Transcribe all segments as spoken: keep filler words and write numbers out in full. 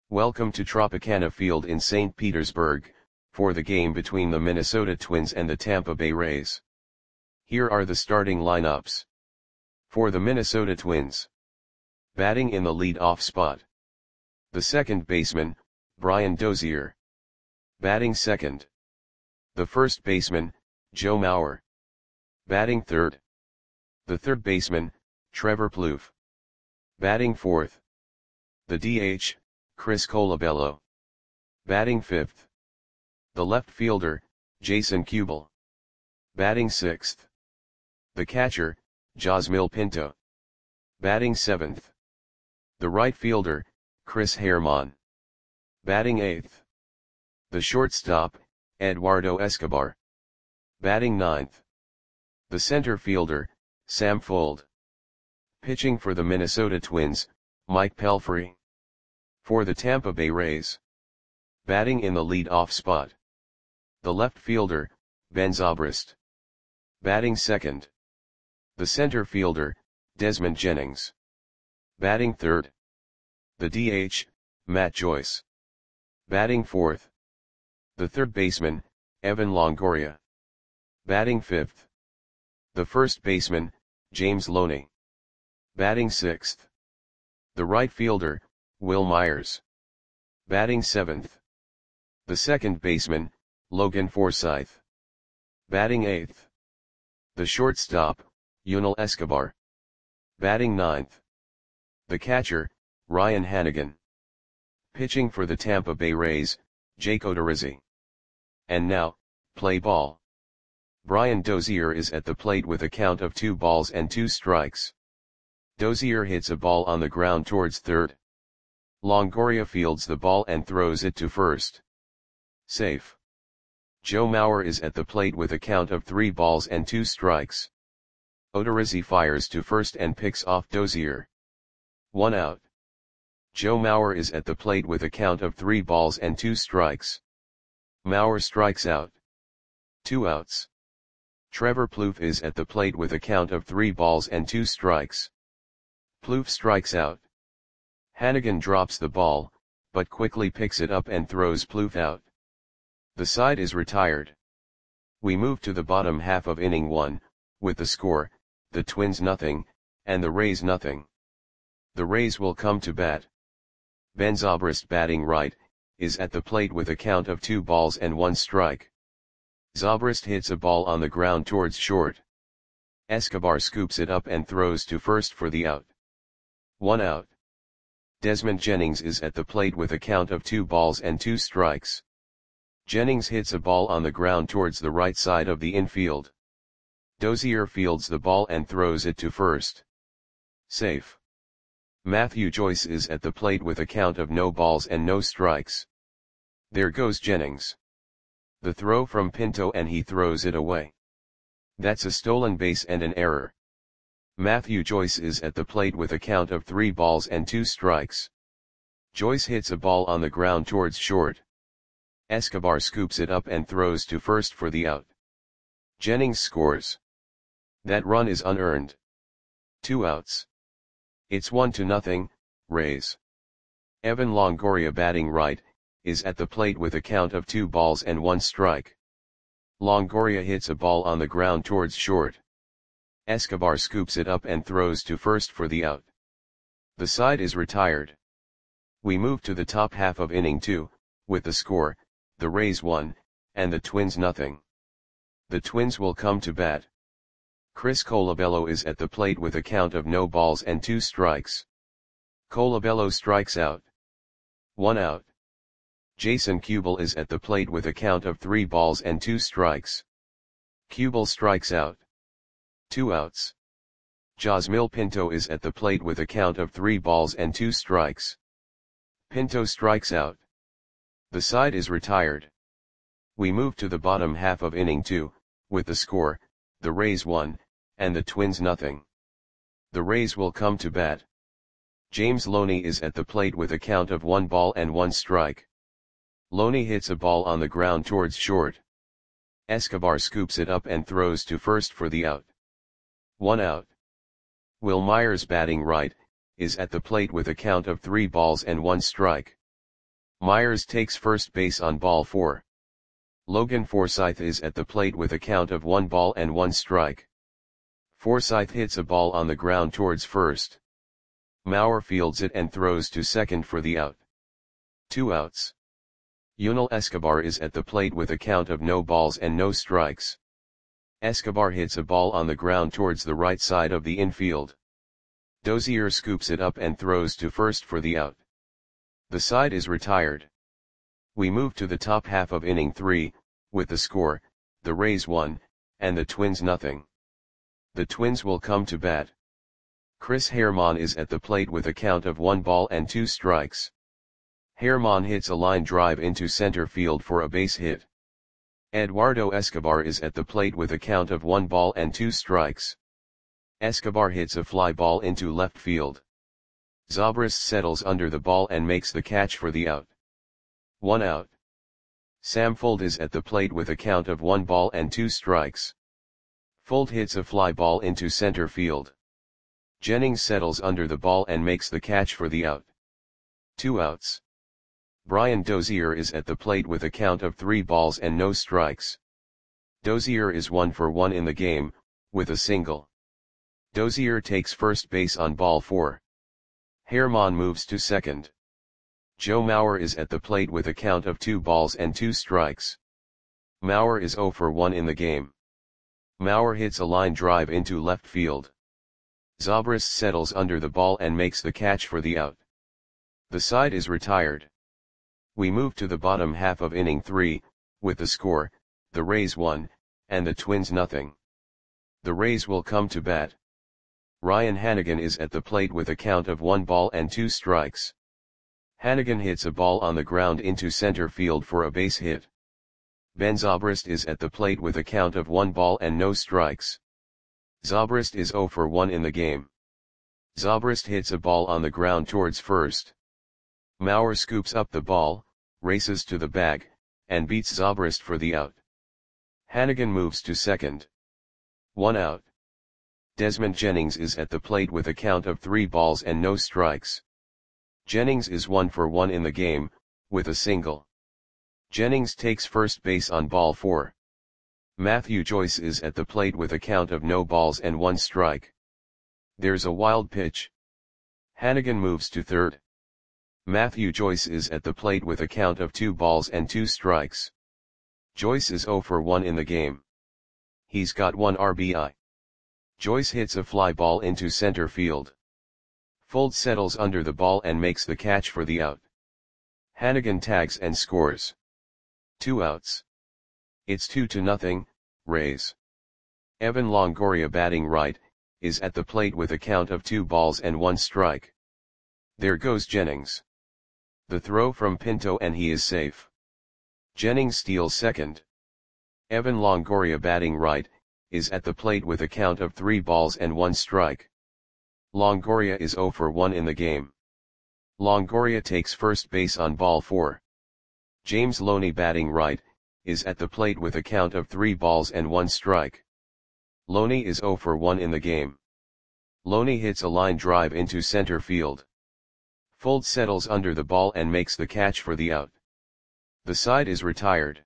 Welcome to Tropicana Field in Saint Petersburg, for the game between the Minnesota Twins and the Tampa Bay Rays. Here are the starting lineups. For the Minnesota Twins. Batting in the lead-off spot. The second baseman, Brian Dozier. Batting second. The first baseman, Joe Mauer. Batting third. The third baseman, Trevor Plouffe. Batting fourth. The D H, Chris Colabello. Batting fifth. The left fielder, Jason Kubel. Batting sixth. The catcher, Josmil Pinto. Batting seventh. The right fielder, Chris Herrmann. Batting eighth. The shortstop, Eduardo Escobar. Batting ninth. The center fielder, Sam Fuld. Pitching for the Minnesota Twins, Mike Pelfrey. For the Tampa Bay Rays. Batting in the lead-off spot. The left fielder, Ben Zobrist. Batting second. The center fielder, Desmond Jennings. Batting third. The D H, Matt Joyce. Batting fourth. The third baseman, Evan Longoria. Batting fifth. The first baseman, James Loney. Batting sixth. The right fielder, Wil Myers. Batting seventh. The second baseman, Logan Forsythe. Batting eighth. The shortstop, Yunel Escobar. Batting ninth. The catcher, Ryan Hanigan. Pitching for the Tampa Bay Rays, Jake Odorizzi. And now, play ball. Brian Dozier is at the plate with a count of two balls and two strikes. Dozier hits a ball on the ground towards third. Longoria fields the ball and throws it to first. Safe. Joe Mauer is at the plate with a count of three balls and two strikes. Odorizzi fires to first and picks off Dozier. One out. Joe Mauer is at the plate with a count of three balls and two strikes. Mauer strikes out. Two outs. Trevor Plouffe is at the plate with a count of three balls and two strikes. Plouffe strikes out. Hanigan drops the ball, but quickly picks it up and throws Plouffe out. The side is retired. We move to the bottom half of inning one, with the score, the Twins nothing, and the Rays nothing. The Rays will come to bat. Ben Zobrist batting right, is at the plate with a count of two balls and one strike. Zobrist hits a ball on the ground towards short. Escobar scoops it up and throws to first for the out. One out. Desmond Jennings is at the plate with a count of two balls and two strikes. Jennings hits a ball on the ground towards the right side of the infield. Dozier fields the ball and throws it to first. Safe. Matthew Joyce is at the plate with a count of no balls and no strikes. There goes Jennings. The throw from Pinto and he throws it away. That's a stolen base and an error. Matthew Joyce is at the plate with a count of three balls and two strikes. Joyce hits a ball on the ground towards short. Escobar scoops it up and throws to first for the out. Jennings scores. That run is unearned. Two outs. It's one to nothing, Rays. Evan Longoria batting right, is at the plate with a count of two balls and one strike. Longoria hits a ball on the ground towards short. Escobar scoops it up and throws to first for the out. The side is retired. We move to the top half of inning two, with the score, the Rays one, and the Twins nothing. The Twins will come to bat. Chris Colabello is at the plate with a count of no balls and two strikes. Colabello strikes out. One out. Jason Kubel is at the plate with a count of three balls and two strikes. Kubel strikes out. Two outs. Josmil Pinto is at the plate with a count of three balls and two strikes. Pinto strikes out. The side is retired. We move to the bottom half of inning two, with the score, the Rays one, and the Twins nothing. The Rays will come to bat. James Loney is at the plate with a count of one ball and one strike. Loney hits a ball on the ground towards short. Escobar scoops it up and throws to first for the out. One out. Wil Myers batting right, is at the plate with a count of three balls and one strike. Myers takes first base on ball four. Logan Forsythe is at the plate with a count of one ball and one strike. Forsythe hits a ball on the ground towards first. Mauer fields it and throws to second for the out. Two outs. Yunel Escobar is at the plate with a count of no balls and no strikes. Escobar hits a ball on the ground towards the right side of the infield. Dozier scoops it up and throws to first for the out. The side is retired. We move to the top half of inning three, with the score, the Rays one, and the Twins nothing. The Twins will come to bat. Chris Herrmann is at the plate with a count of one ball and two strikes. Herrmann hits a line drive into center field for a base hit. Eduardo Escobar is at the plate with a count of one ball and two strikes. Escobar hits a fly ball into left field. Zobrist settles under the ball and makes the catch for the out. One out. Sam Fuld is at the plate with a count of one ball and two strikes. Fuld hits a fly ball into center field. Jennings settles under the ball and makes the catch for the out. Two outs. Brian Dozier is at the plate with a count of three balls and no strikes. Dozier is one for one in the game, with a single. Dozier takes first base on ball four. Herrmann moves to second. Joe Mauer is at the plate with a count of two balls and two strikes. Mauer is zero for one in the game. Mauer hits a line drive into left field. Zobrist settles under the ball and makes the catch for the out. The side is retired. We move to the bottom half of inning three, with the score, the Rays one, and the Twins nothing. The Rays will come to bat. Ryan Hanigan is at the plate with a count of one ball and two strikes. Hanigan hits a ball on the ground into center field for a base hit. Ben Zobrist is at the plate with a count of one ball and no strikes. Zobrist is zero for one in the game. Zobrist hits a ball on the ground towards first. Mauer scoops up the ball, races to the bag, and beats Zobrist for the out. Hanigan moves to second. One out. Desmond Jennings is at the plate with a count of three balls and no strikes. Jennings is one for one in the game, with a single. Jennings takes first base on ball four. Matthew Joyce is at the plate with a count of no balls and one strike. There's a wild pitch. Hanigan moves to third. Matthew Joyce is at the plate with a count of two balls and two strikes. Joyce is zero for one in the game. He's got one R B I. Joyce hits a fly ball into center field. Fuld settles under the ball and makes the catch for the out. Hanigan tags and scores. Two outs. It's two to nothing, Rays. Evan Longoria, batting right, is at the plate with a count of two balls and one strike. There goes Jennings. The throw from Pinto and he is safe. Jennings steals second. Evan Longoria, batting right, is at the plate with a count of three balls and one strike. Longoria is zero for one in the game. Longoria takes first base on ball four. James Loney, batting right, is at the plate with a count of three balls and one strike. Loney is zero for one in the game. Loney hits a line drive into center field. Fuld settles under the ball and makes the catch for the out. The side is retired.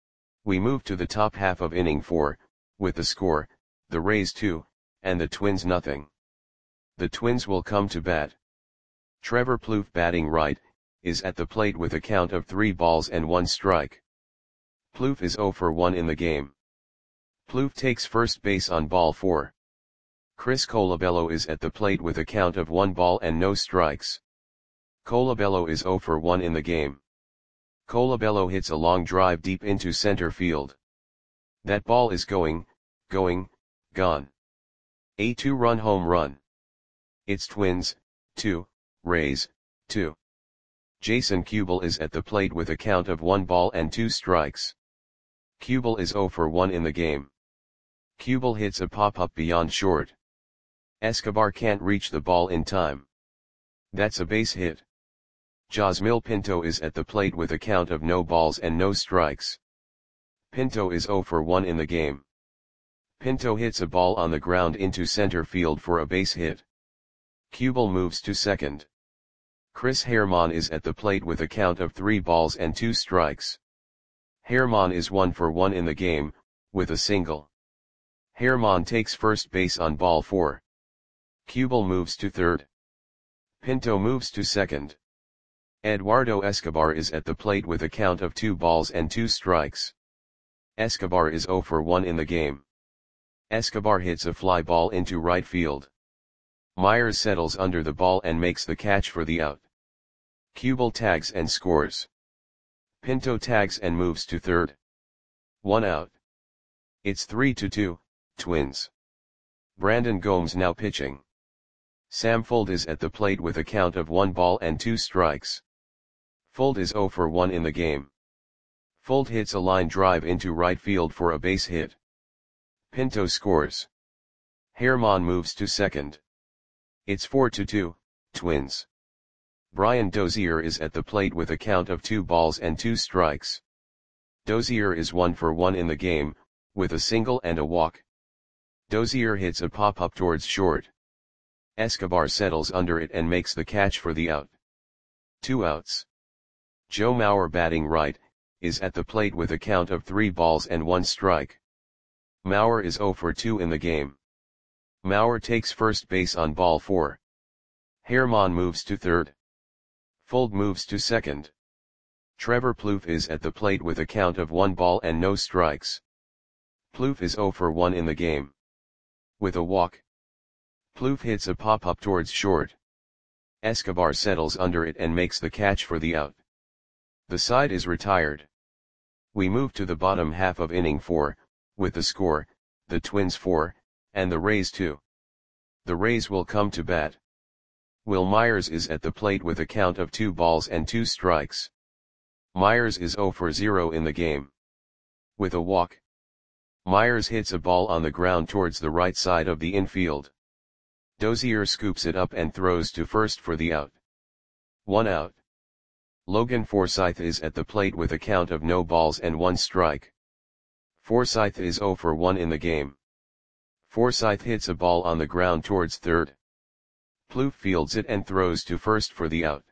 We move to the top half of inning four, with the score, the Rays two, and the Twins nothing. The Twins will come to bat. Trevor Plouffe, batting right, is at the plate with a count of three balls and one strike. Plouffe is zero for one in the game. Plouffe takes first base on ball four. Chris Colabello is at the plate with a count of one ball and no strikes. Colabello is zero for one in the game. Colabello hits a long drive deep into center field. That ball is going, going, gone. A two-run home run. It's Twins, two, Rays, two. Jason Kubel is at the plate with a count of one ball and two strikes. Kubel is zero for one in the game. Kubel hits a pop-up beyond short. Escobar can't reach the ball in time. That's a base hit. Josmil Pinto is at the plate with a count of no balls and no strikes. Pinto is zero for one in the game. Pinto hits a ball on the ground into center field for a base hit. Kubel moves to second. Chris Herrmann is at the plate with a count of three balls and two strikes. Herrmann is one for one in the game, with a single. Herrmann takes first base on ball four. Kubel moves to third. Pinto moves to second. Eduardo Escobar is at the plate with a count of two balls and two strikes. Escobar is zero for one in the game. Escobar hits a fly ball into right field. Myers settles under the ball and makes the catch for the out. Kubel tags and scores. Pinto tags and moves to third. One out. It's three to two, Twins. Brandon Gomes now pitching. Sam Fuld is at the plate with a count of one ball and two strikes. Fuld is zero for one in the game. Fuld hits a line drive into right field for a base hit. Pinto scores. Herrmann moves to second. It's four to two, Twins. Brian Dozier is at the plate with a count of two balls and two strikes. Dozier is one for one in the game, with a single and a walk. Dozier hits a pop-up towards short. Escobar settles under it and makes the catch for the out. Two outs. Joe Mauer, batting right, is at the plate with a count of three balls and one strike. Mauer is zero for two in the game. Mauer takes first base on ball four. Herrmann moves to third. Fuld moves to second. Trevor Plouffe is at the plate with a count of one ball and no strikes. Plouffe is zero for one in the game. With a walk. Plouffe hits a pop-up towards short. Escobar settles under it and makes the catch for the out. The side is retired. We move to the bottom half of inning four, with the score, the Twins four, and the Rays two. The Rays will come to bat. Will Myers is at the plate with a count of two balls and two strikes. Myers is zero for zero in the game. With a walk. Myers hits a ball on the ground towards the right side of the infield. Dozier scoops it up and throws to first for the out. One out. Logan Forsythe is at the plate with a count of no balls and one strike. Forsythe is zero for one in the game. Forsythe hits a ball on the ground towards third. Plouffe fields it and throws to first for the out.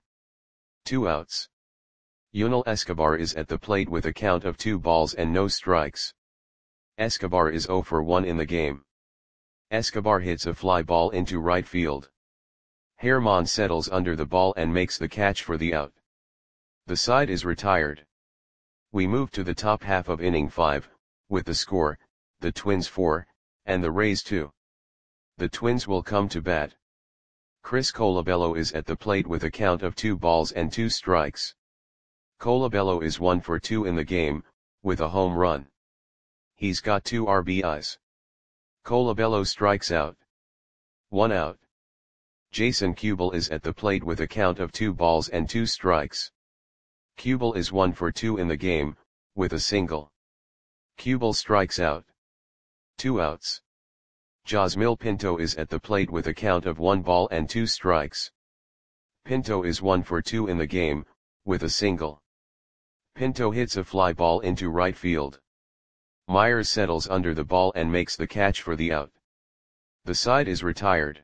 Two outs. Yunel Escobar is at the plate with a count of two balls and no strikes. Escobar is zero for one in the game. Escobar hits a fly ball into right field. Herrmann settles under the ball and makes the catch for the out. The side is retired. We move to the top half of inning five, with the score, the Twins four, and the Rays two. The Twins will come to bat. Chris Colabello is at the plate with a count of two balls and two strikes. Colabello is one for two in the game, with a home run. He's got two R B Is. Colabello strikes out. One out. Jason Kubel is at the plate with a count of two balls and two strikes. Kubel is one for two in the game, with a single. Kubel strikes out. Two outs. Josmil Pinto is at the plate with a count of one ball and two strikes. Pinto is one for two in the game, with a single. Pinto hits a fly ball into right field. Myers settles under the ball and makes the catch for the out. The side is retired.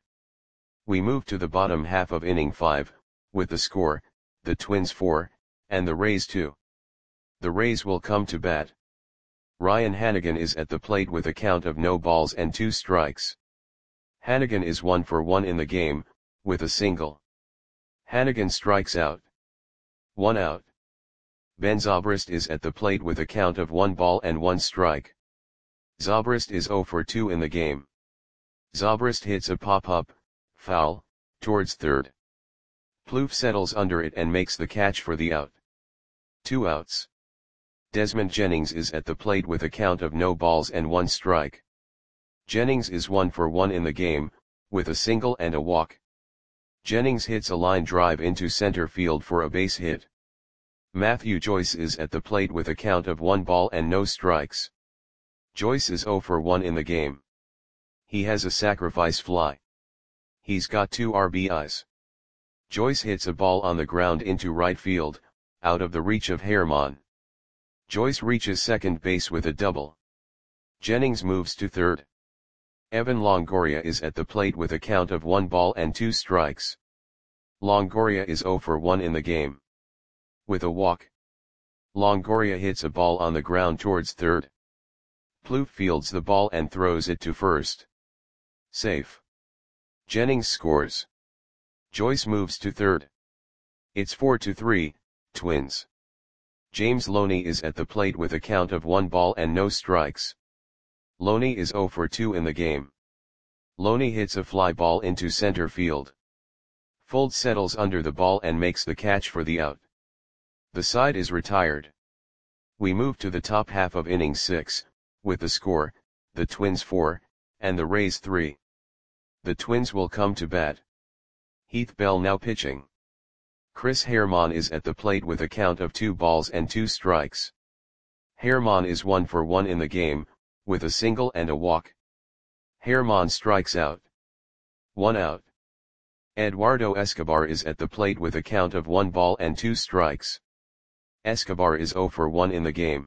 We move to the bottom half of inning five, with the score, the Twins four, and the Rays two. The Rays will come to bat. Ryan Hanigan is at the plate with a count of no balls and two strikes. Hanigan is one for one in the game, with a single. Hanigan strikes out. One out. Ben Zobrist is at the plate with a count of one ball and one strike. Zobrist is zero for two in the game. Zobrist hits a pop-up, foul, towards third. Plouffe settles under it and makes the catch for the out. Two outs. Desmond Jennings is at the plate with a count of no balls and one strike. Jennings is one for one in the game, with a single and a walk. Jennings hits a line drive into center field for a base hit. Matthew Joyce is at the plate with a count of one ball and no strikes. Joyce is zero for one in the game. He has a sacrifice fly. He's got two R B Is. Joyce hits a ball on the ground into right field, out of the reach of Herrmann. Joyce reaches second base with a double. Jennings moves to third. Evan Longoria is at the plate with a count of one ball and two strikes. Longoria is zero for one in the game. With a walk, Longoria hits a ball on the ground towards third. Plouffe fields the ball and throws it to first. Safe. Jennings scores. Joyce moves to third. It's four to three, Twins. James Loney is at the plate with a count of one ball and no strikes. Loney is zero for two in the game. Loney hits a fly ball into center field. Fuld settles under the ball and makes the catch for the out. The side is retired. We move to the top half of inning six, with the score, the Twins four, and the Rays three. The Twins will come to bat. Heath Bell now pitching. Chris Herrmann is at the plate with a count of two balls and two strikes. Herrmann is one for one in the game, with a single and a walk. Herrmann strikes out. One out. Eduardo Escobar is at the plate with a count of one ball and two strikes. Escobar is zero for one in the game.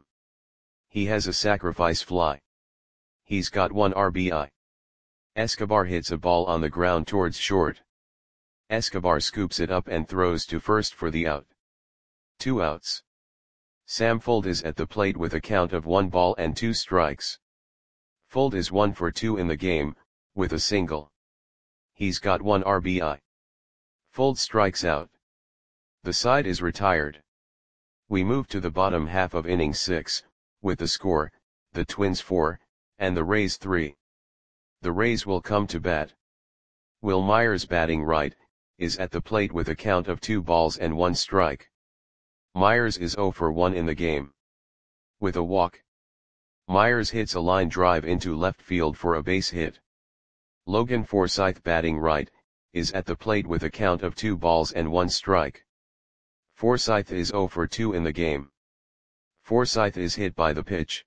He has a sacrifice fly. He's got one R B I. Escobar hits a ball on the ground towards short. Escobar scoops it up and throws to first for the out. Two outs. Sam Fuld is at the plate with a count of one ball and two strikes. Fuld is one for two in the game, with a single. He's got one R B I. Fuld strikes out. The side is retired. We move to the bottom half of inning six, with the score, the Twins four, and the Rays three. The Rays will come to bat. Will Myers, batting right, is at the plate with a count of two balls and one strike. Myers is zero for one in the game. With a walk, Myers hits a line drive into left field for a base hit. Logan Forsythe, batting right, is at the plate with a count of two balls and one strike. Forsythe is zero for two in the game. Forsythe is hit by the pitch.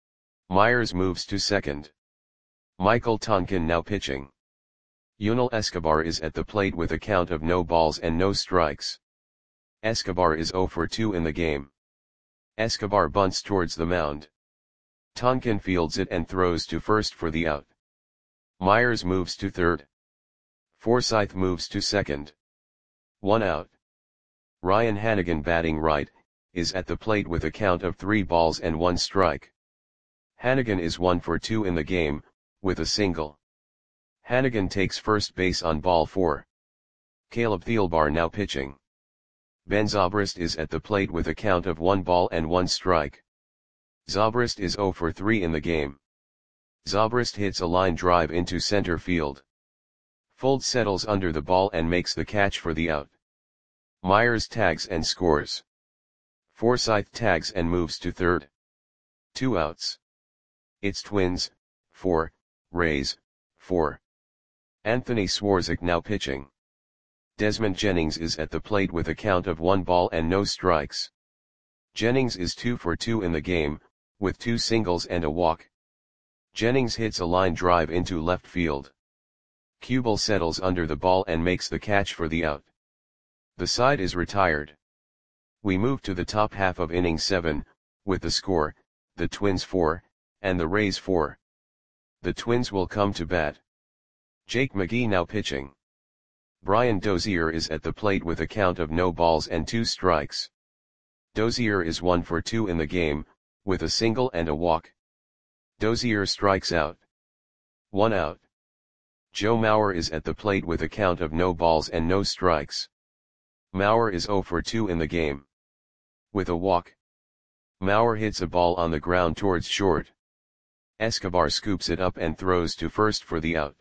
Myers moves to second. Michael Tonkin now pitching. Yunel Escobar is at the plate with a count of no balls and no strikes. Escobar is zero for two in the game. Escobar bunts towards the mound. Tonkin fields it and throws to first for the out. Myers moves to third. Forsythe moves to second. One out. Ryan Hanigan, batting right, is at the plate with a count of three balls and one strike. Hanigan is one for two in the game, with a single. Hanigan takes first base on ball four. Caleb Thielbar now pitching. Ben Zobrist is at the plate with a count of one ball and one strike. Zobrist is zero for three in the game. Zobrist hits a line drive into center field. Fuld settles under the ball and makes the catch for the out. Myers tags and scores. Forsythe tags and moves to third. Two outs. It's Twins, four, Rays, four. Anthony Swarzak now pitching. Desmond Jennings is at the plate with a count of one ball and no strikes. Jennings is two for two in the game, with two singles and a walk. Jennings hits a line drive into left field. Kubel settles under the ball and makes the catch for the out. The side is retired. We move to the top half of inning seven, with the score, the Twins four, and the Rays four. The Twins will come to bat. Jake McGee now pitching. Brian Dozier is at the plate with a count of no balls and two strikes. Dozier is one for two in the game, with a single and a walk. Dozier strikes out. One out. Joe Mauer is at the plate with a count of no balls and no strikes. Mauer is zero for two in the game. With a walk, Mauer hits a ball on the ground towards short. Escobar scoops it up and throws to first for the out.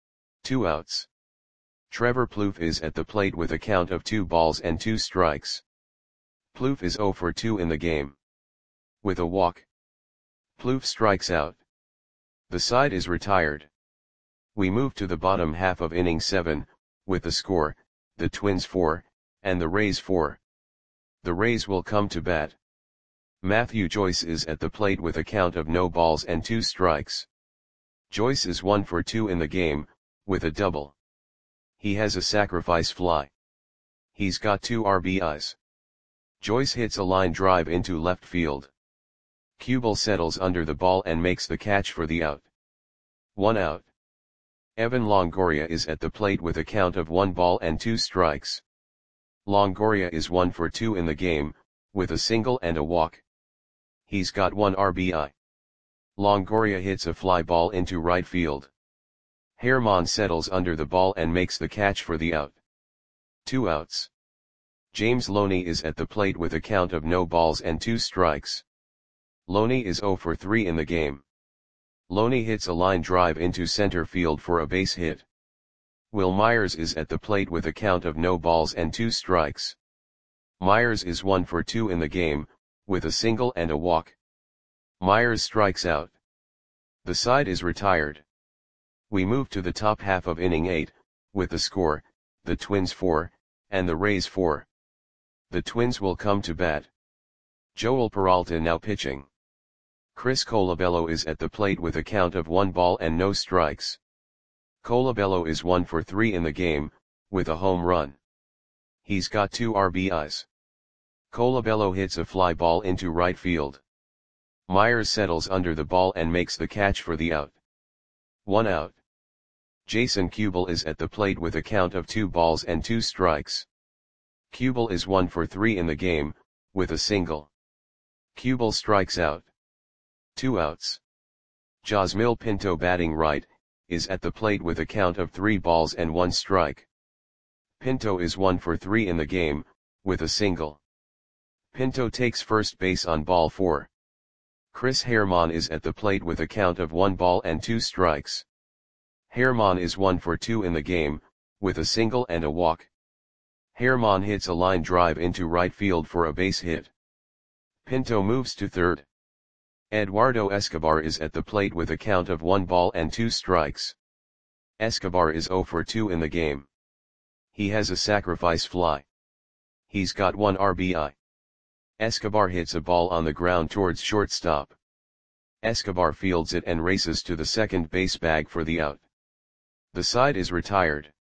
Two outs. Trevor Plouffe is at the plate with a count of two balls and two strikes. Plouffe is zero for two in the game. With a walk, Plouffe strikes out. The side is retired. We move to the bottom half of inning seven, with the score, the Twins four, and the Rays four. The Rays will come to bat. Matthew Joyce is at the plate with a count of no balls and two strikes. Joyce is one for two in the game, with a double. He has a sacrifice fly. He's got two R B Is. Joyce hits a line drive into left field. Kubel settles under the ball and makes the catch for the out. One out. Evan Longoria is at the plate with a count of one ball and two strikes. Longoria is one for two in the game, with a single and a walk. He's got one R B I. Longoria hits a fly ball into right field. Herman settles under the ball and makes the catch for the out. Two outs. James Loney is at the plate with a count of no balls and two strikes. Loney is zero for three in the game. Loney hits a line drive into center field for a base hit. Will Myers is at the plate with a count of no balls and two strikes. Myers is one for two in the game, with a single and a walk. Myers strikes out. The side is retired. We move to the top half of inning eight, with the score, the Twins four, and the Rays four. The Twins will come to bat. Joel Peralta now pitching. Chris Colabello is at the plate with a count of one ball and no strikes. Colabello is one for three in the game, with a home run. He's got two R B Is. Colabello hits a fly ball into right field. Myers settles under the ball and makes the catch for the out. One out. Jason Kubel is at the plate with a count of two balls and two strikes. Kubel is one for three in the game, with a single. Kubel strikes out. Two outs. Josmil Pinto batting right, is at the plate with a count of three balls and one strike. Pinto is one for three in the game, with a single. Pinto takes first base on ball four. Chris Herman is at the plate with a count of one ball and two strikes. Herman is one for two in the game, with a single and a walk. Herman hits a line drive into right field for a base hit. Pinto moves to third. Eduardo Escobar is at the plate with a count of one ball and two strikes. Escobar is zero for two in the game. He has a sacrifice fly. He's got one R B I. Escobar hits a ball on the ground towards shortstop. Escobar fields it and races to the second base bag for the out. The side is retired.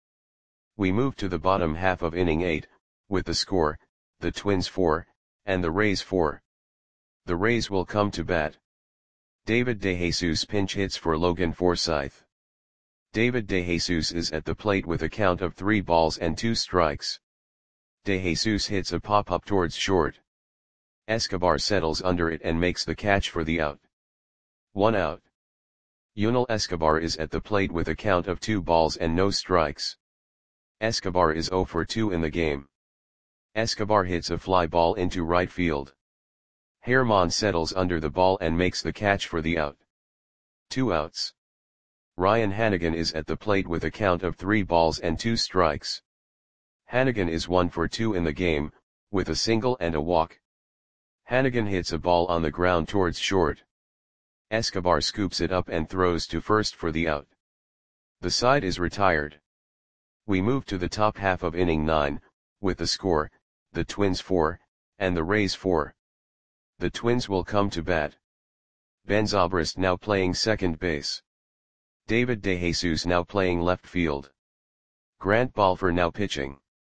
We move to the bottom half of inning eight, with the score, the Twins four, and the Rays four. The Rays will come to bat. David DeJesus pinch hits for Logan Forsythe. David DeJesus is at the plate with a count of three balls and two strikes. DeJesus hits a pop-up towards short. Escobar settles under it and makes the catch for the out. One out. Yunel Escobar is at the plate with a count of two balls and no strikes. Escobar is zero for two in the game. Escobar hits a fly ball into right field. Herman settles under the ball and makes the catch for the out. Two outs. Ryan Hanigan is at the plate with a count of three balls and two strikes. Hanigan is one for two in the game, with a single and a walk. Hanigan hits a ball on the ground towards short. Escobar scoops it up and throws to first for the out. The side is retired. We move to the top half of inning nine, with the score, the Twins four, and the Rays four. The Twins will come to bat. Ben Zobrist now playing second base. David DeJesus now playing left field. Grant Balfour now pitching.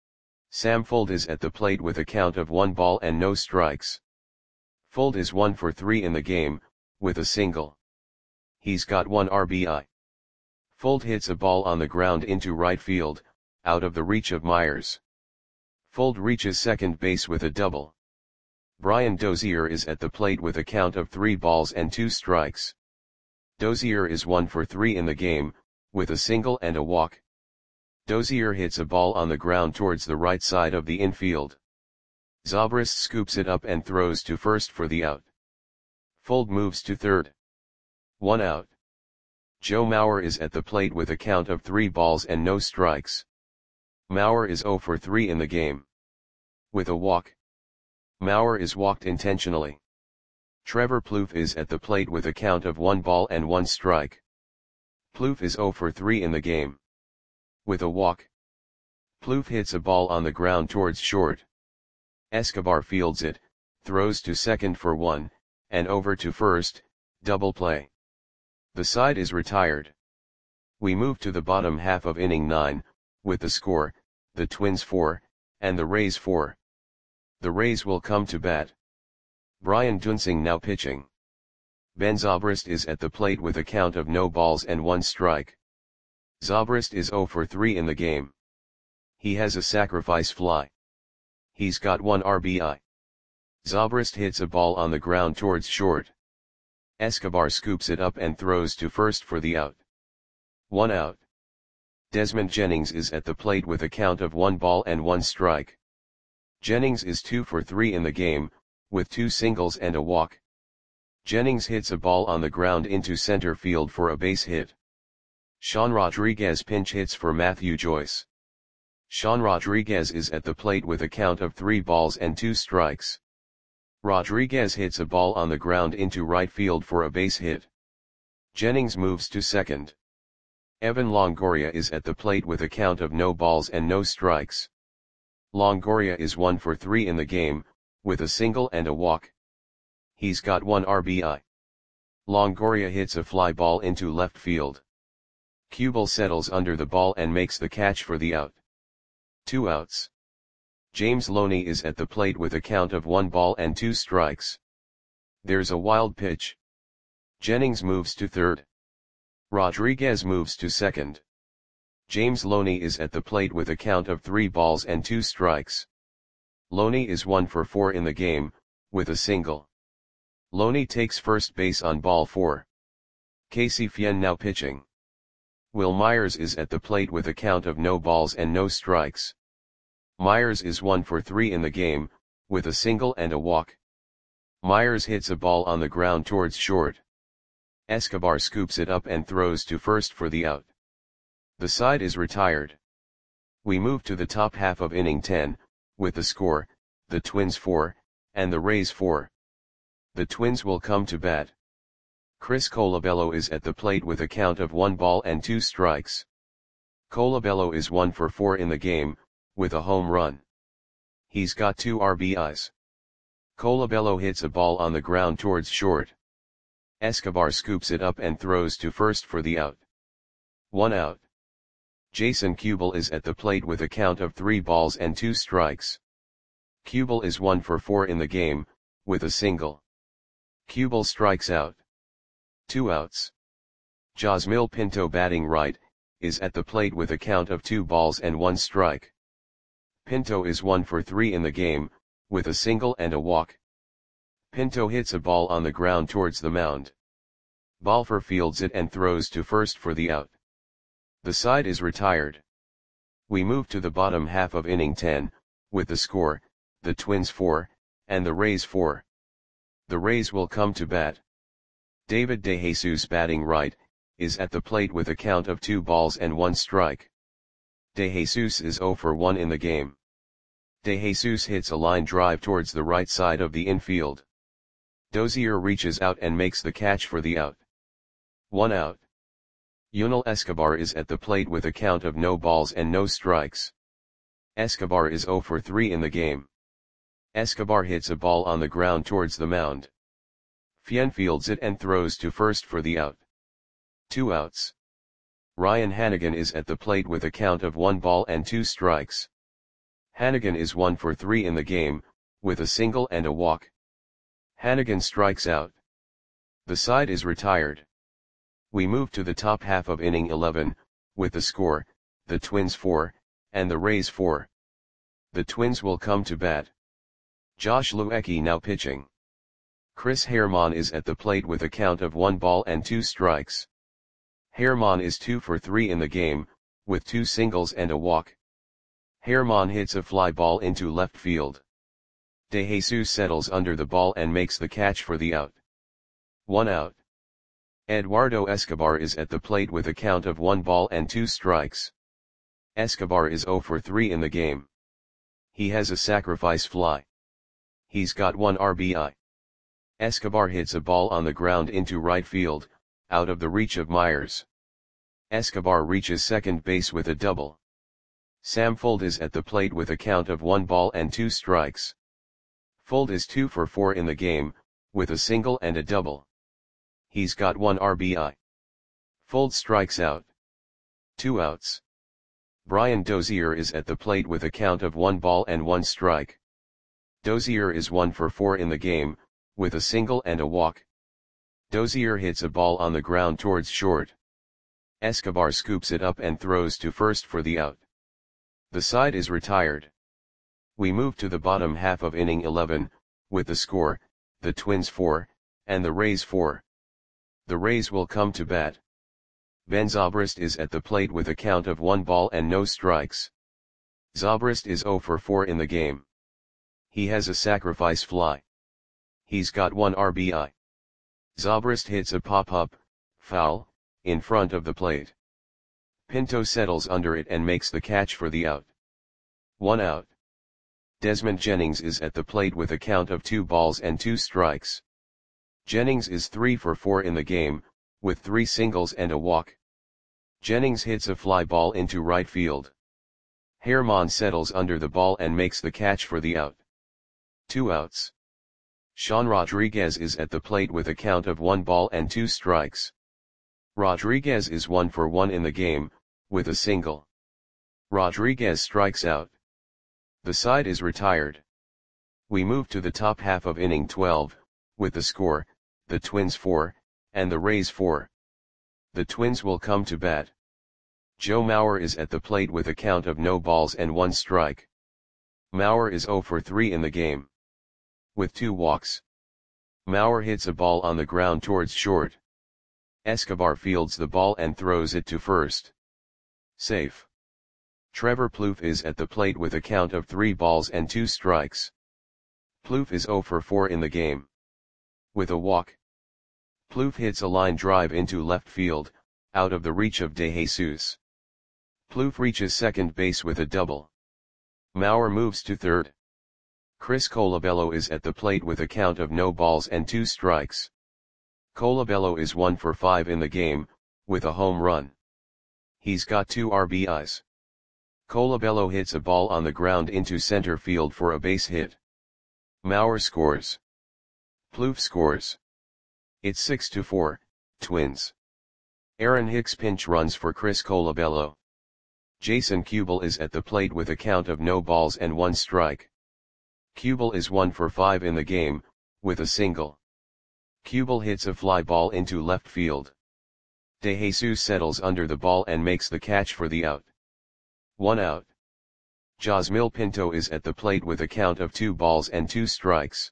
Sam Fuld is at the plate with a count of one ball and no strikes. Fuld is one for three in the game, with a single. He's got one R B I. Fuld hits a ball on the ground into right field, out of the reach of Myers. Fuld reaches second base with a double. Brian Dozier is at the plate with a count of three balls and two strikes. Dozier is one for three in the game, with a single and a walk. Dozier hits a ball on the ground towards the right side of the infield. Zobrist scoops it up and throws to first for the out. Fuld moves to third. One out. Joe Mauer is at the plate with a count of three balls and no strikes. Mauer is zero for three in the game. With a walk. Mauer is walked intentionally. Trevor Plouffe is at the plate with a count of one ball and one strike. Plouffe is zero for three in the game. With a walk. Plouffe hits a ball on the ground towards short. Escobar fields it, throws to second for one, and over to first, double play. The side is retired. We move to the bottom half of inning nine, with the score, the Twins four, and the Rays four. The Rays will come to bat. Brian Duensing now pitching. Ben Zobrist is at the plate with a count of no balls and one strike. Zobrist is zero for three in the game. He has a sacrifice fly. He's got one R B I. Zobrist hits a ball on the ground towards short. Escobar scoops it up and throws to first for the out. One out. Desmond Jennings is at the plate with a count of one ball and one strike. Jennings is two for three in the game, with two singles and a walk. Jennings hits a ball on the ground into center field for a base hit. Sean Rodriguez pinch hits for Matthew Joyce. Sean Rodriguez is at the plate with a count of three balls and two strikes. Rodriguez hits a ball on the ground into right field for a base hit. Jennings moves to second. Evan Longoria is at the plate with a count of no balls and no strikes. Longoria is one for three in the game, with a single and a walk. He's got one R B I. Longoria hits a fly ball into left field. Kubel settles under the ball and makes the catch for the out. Two outs. James Loney is at the plate with a count of one ball and two strikes. There's a wild pitch. Jennings moves to third. Rodriguez moves to second. James Loney is at the plate with a count of three balls and two strikes. Loney is one for four in the game, with a single. Loney takes first base on ball four. Casey Fien now pitching. Will Myers is at the plate with a count of no balls and no strikes. Myers is one for three in the game, with a single and a walk. Myers hits a ball on the ground towards short. Escobar scoops it up and throws to first for the out. The side is retired. We move to the top half of inning ten, with the score, the Twins four, and the Rays four. The Twins will come to bat. Chris Colabello is at the plate with a count of one ball and two strikes. Colabello is one for four in the game, with a home run. He's got two R B Is. Colabello hits a ball on the ground towards short. Escobar scoops it up and throws to first for the out. One out. Jason Kubel is at the plate with a count of three balls and two strikes. Kubel is one for four in the game, with a single. Kubel strikes out. Two outs. Josmil Pinto batting right, is at the plate with a count of two balls and one strike. Pinto is one for three in the game, with a single and a walk. Pinto hits a ball on the ground towards the mound. Balfour fields it and throws to first for the out. The side is retired. We move to the bottom half of inning ten, with the score, the Twins four, and the Rays four. The Rays will come to bat. David DeJesus batting right, is at the plate with a count of two balls and one strike. DeJesus is zero for one in the game. DeJesus hits a line drive towards the right side of the infield. Dozier reaches out and makes the catch for the out. One out. Yunel Escobar is at the plate with a count of no balls and no strikes. Escobar is zero for three in the game. Escobar hits a ball on the ground towards the mound. Fien fields it and throws to first for the out. Two outs. Ryan Hannigan is at the plate with a count of one ball and two strikes. Hannigan is one for three in the game, with a single and a walk. Hannigan strikes out. The side is retired. We move to the top half of inning eleven, with the score, the Twins four, and the Rays four. The Twins will come to bat. Josh Luecke now pitching. Chris Herrmann is at the plate with a count of one ball and two strikes. Herrmann is two for three in the game, with two singles and a walk. Herrmann hits a fly ball into left field. DeJesus settles under the ball and makes the catch for the out. One out. Eduardo Escobar is at the plate with a count of one ball and two strikes. Escobar is zero for three in the game. He has a sacrifice fly. He's got one R B I. Escobar hits a ball on the ground into right field, out of the reach of Myers. Escobar reaches second base with a double. Sam Fuld is at the plate with a count of one ball and two strikes. Fuld is two for four in the game, with a single and a double. He's got one R B I. Fuld strikes out. Two outs. Brian Dozier is at the plate with a count of one ball and one strike. Dozier is one for four in the game, with a single and a walk. Dozier hits a ball on the ground towards short. Escobar scoops it up and throws to first for the out. The side is retired. We move to the bottom half of inning eleven, with the score, the Twins four, and the Rays four. The Rays will come to bat. Ben Zobrist is at the plate with a count of one ball and no strikes. Zobrist is zero for four in the game. He has a sacrifice fly. He's got one R B I. Zobrist hits a pop-up, foul, in front of the plate. Pinto settles under it and makes the catch for the out. One out. Desmond Jennings is at the plate with a count of two balls and two strikes. Jennings is three for four in the game, with three singles and a walk. Jennings hits a fly ball into right field. Herman settles under the ball and makes the catch for the out. Two outs. Sean Rodriguez is at the plate with a count of one ball and two strikes. Rodriguez is one for one in the game, with a single. Rodriguez strikes out. The side is retired. We move to the top half of inning twelve, with the score, the Twins four, and the Rays four. The Twins will come to bat. Joe Mauer is at the plate with a count of no balls and one strike. Mauer is zero for three in the game. With two walks. Mauer hits a ball on the ground towards short. Escobar fields the ball and throws it to first. Safe. Trevor Plouffe is at the plate with a count of three balls and two strikes. Plouffe is zero for four in the game. With a walk. Plouffe hits a line drive into left field, out of the reach of De Jesus. Plouffe reaches second base with a double. Mauer moves to third. Chris Colabello is at the plate with a count of no balls and two strikes. Colabello is one for five in the game, with a home run. He's got two R B Is. Colabello hits a ball on the ground into center field for a base hit. Mauer scores. Plouffe scores. It's six to four, Twins. Aaron Hicks pinch runs for Chris Colabello. Jason Kubel is at the plate with a count of no balls and one strike. Kubel is one for five in the game, with a single. Kubel hits a fly ball into left field. De Jesus settles under the ball and makes the catch for the out. One out. Josmil Pinto is at the plate with a count of two balls and two strikes.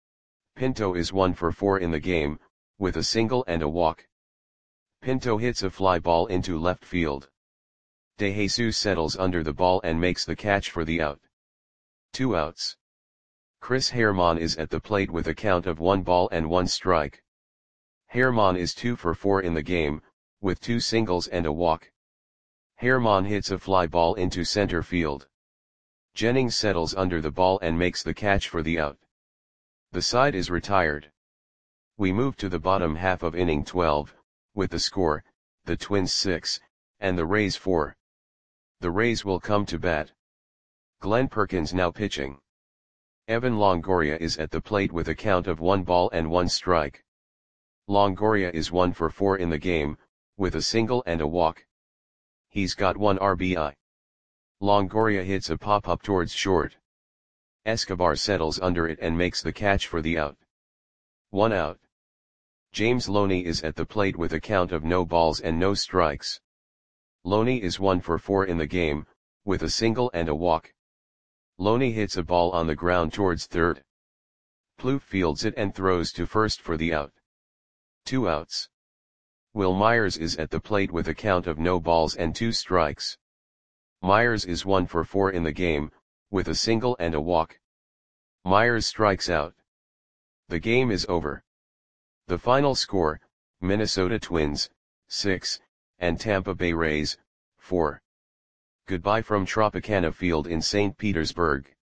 Pinto is one for four in the game, with a single and a walk. Pinto hits a fly ball into left field. De Jesus settles under the ball and makes the catch for the out. Two outs. Chris Herman is at the plate with a count of one ball and one strike. Herman is two for four in the game, with two singles and a walk. Herman hits a fly ball into center field. Jennings settles under the ball and makes the catch for the out. The side is retired. We move to the bottom half of inning twelve, with the score, the Twins six, and the Rays four. The Rays will come to bat. Glenn Perkins now pitching. Evan Longoria is at the plate with a count of one ball and one strike. Longoria is one for four in the game, with a single and a walk. He's got one R B I. Longoria hits a pop-up towards short. Escobar settles under it and makes the catch for the out. One out. James Loney is at the plate with a count of no balls and no strikes. Loney is one for four in the game, with a single and a walk. Loney hits a ball on the ground towards third. Plouffe fields it and throws to first for the out. Two outs. Will Myers is at the plate with a count of no balls and two strikes. Myers is one for four in the game, with a single and a walk. Myers strikes out. The game is over. The final score, Minnesota Twins, six, and Tampa Bay Rays, four. Goodbye from Tropicana Field in Saint Petersburg.